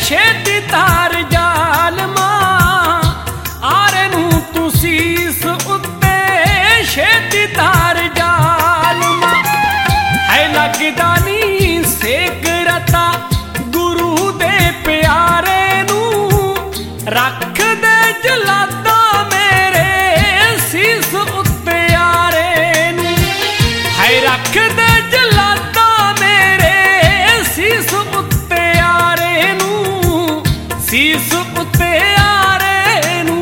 ਛੇਤੀ ਤਾਰ ਜ਼ਾਲਮਾ, ਆਰੇ ਨੂੰ ਤੂੰ ਸੀਸ ਉੱਤੇ ਛੇਤੀ ਤਾਰ ਜ਼ਾਲਮਾ। ਹੈ ਲੱਗਦਾ ਨੀ ਸੇਕ ਰਤਾ ਗੁਰੂ ਦੇ ਪਿਆਰੇ ਨੂੰ, ਰੱਖ ਦੇ ਜਲਾਦਾ ਮੇਰੇ ਸੀਸ ਉੱਤੇ ਆਰੇ ਨੂੰ। ਹੈ ਰੱਖ ਦੇ ਜਲਾਦਾ ਮੇਰੇ ਸੀਸ ਉੱਤੇ ਆਰੇ ਨੂੰ, ਸੀਸ ਉੱਤੇ ਆਰੇ ਨੂੰ।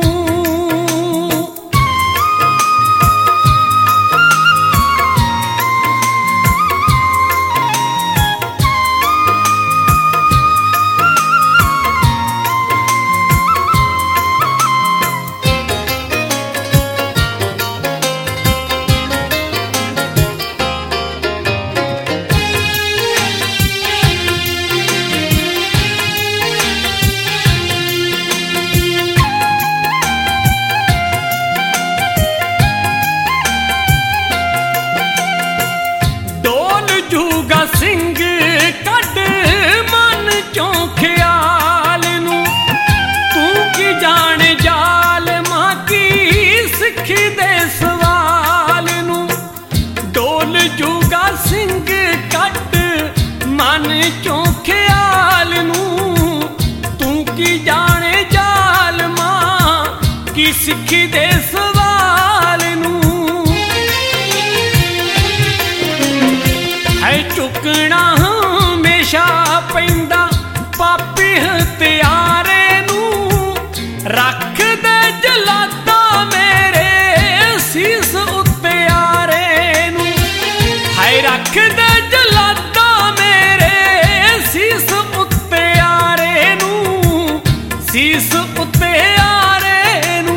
ਜੂਗਾ ਸਿੰਘ ਕੱਢ ਮਨ ਚੋਂ ਖਿਆਲ ਨੂੰ, ਤੂੰ ਕੀ ਜਾਣੇ ਜ਼ਾਲਮਾਂ ਕੀ ਸਿੱਖੀ ਦੇ ਸਵਾਲ ਨੂੰ। ਡੋਲ ਜੂਗਾ ਸਿੰਘ ਕੱਢ ਮਨ ਚੋਂ ਖਿਆਲ ਨੂੰ, ਤੂੰ ਕੀ ਜਾਣੇ ਜ਼ਾਲਮਾਂ ਕੀ ਸਿੱਖੀ ਦੇ ਸਵਾਲ ਨੂੰ। ਹੈ ਝੁਕਣਾ ਹਮੇਸ਼ਾ ਪੈਂਦਾ ਪਾਪੀ ਹਥਿਆਰੇ ਨੂੰ, ਰੱਖ ਦੇ ਜਲਾਦਾ ਮੇਰੇ ਸੀਸ ਉੱਤੇ ਆਰੇ ਨੂੰ। ਹੈ ਰੱਖ ਦੇ ਜਲਾਦਾ ਮੇਰੇ ਸੀਸ ਉੱਤੇ ਆਰੇ ਨੂੰ, ਸੀਸ ਉੱਤੇ ਆਰੇ ਨੂੰ।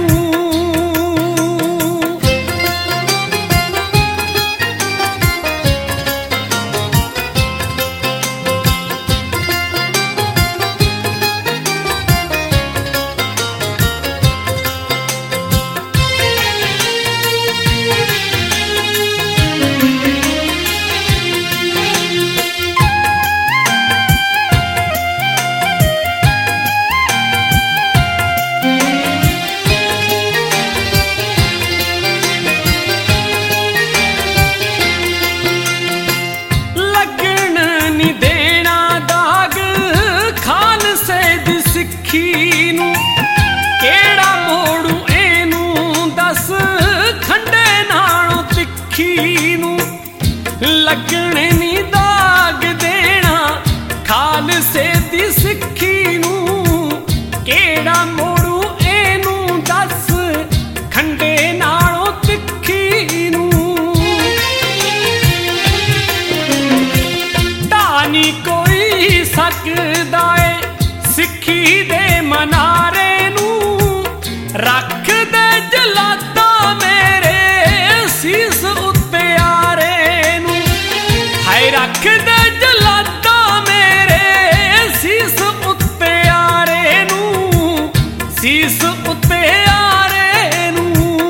ਸਿੱਖੀ ਨੂੰ ਕਿਹੜਾ ਮੋੜੂ ਇਹਨੂੰ ਦੱਸ, ਖੰਡੇ ਨਾਲੋਂ ਤਿੱਖੀ ਨੂੰ। ਲੱਗਣੇ ਨੀ ਦਾਗ ਦੇਣਾ ਖਾਲਸੇ ਦੀ ਸਿੱਖੀ ਨੂੰ, ਕਿਹੜਾ ਮੋੜੂ ਇਹਨੂੰ ਦੱਸ, ਖੰਡੇ ਨਾਲੋਂ ਤਿੱਖੀ ਨੂੰ। ਢਾਹ ਨੀ ਕੋਈ ਸਕਦਾ ਏ ਸਿੱਖੀ ਦੇ ਮਨਾਰੇ ਨੂੰ, ਰੱਖ ਦੇ ਜਲਾਦਾ ਮੇਰੇ ਸੀਸ ਉੱਤੇ ਆਰੇ ਨੂੰ। ਹੈ ਰੱਖ ਦੇ ਜਲਾਦਾ ਮੇਰੇ ਸੀਸ ਉੱਤੇ ਆਰੇ ਨੂੰ, ਸੀਸ ਉੱਤੇ ਆਰੇ ਨੂੰ।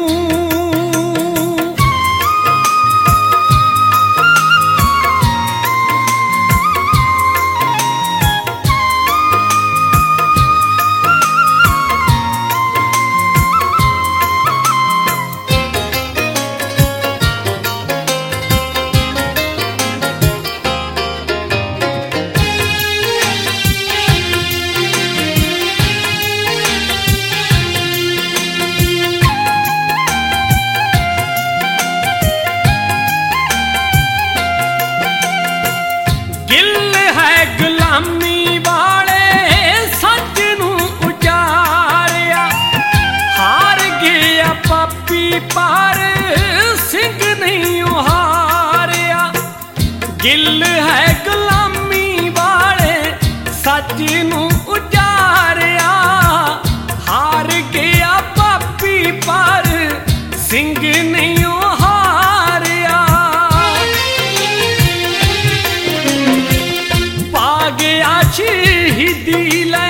ਗੁਲਾਮੀ ਵਾਲੇ ਸੱਚ ਨੂੰ ਉਜਾਰਿਆ, ਹਾਰ ਗਿਆ ਪਾਪੀ ਪਰ ਸਿੰਘ ਨਹੀਂ ਹਾਰਿਆ। ਗਿੱਲ ਹੈ ਗੁਲਾਮੀ ਵਾਲੇ ਸੱਚ ਨੂੰ ਉਜਾਰਿਆ, ਹਾਰ ਗਿਆ ਪਾਪੀ ਪਰ ਸਿੰਘ ਨਹੀਂ ਹਾਰਿਆ। ਸ਼ਹੀਦੀ ਲੈ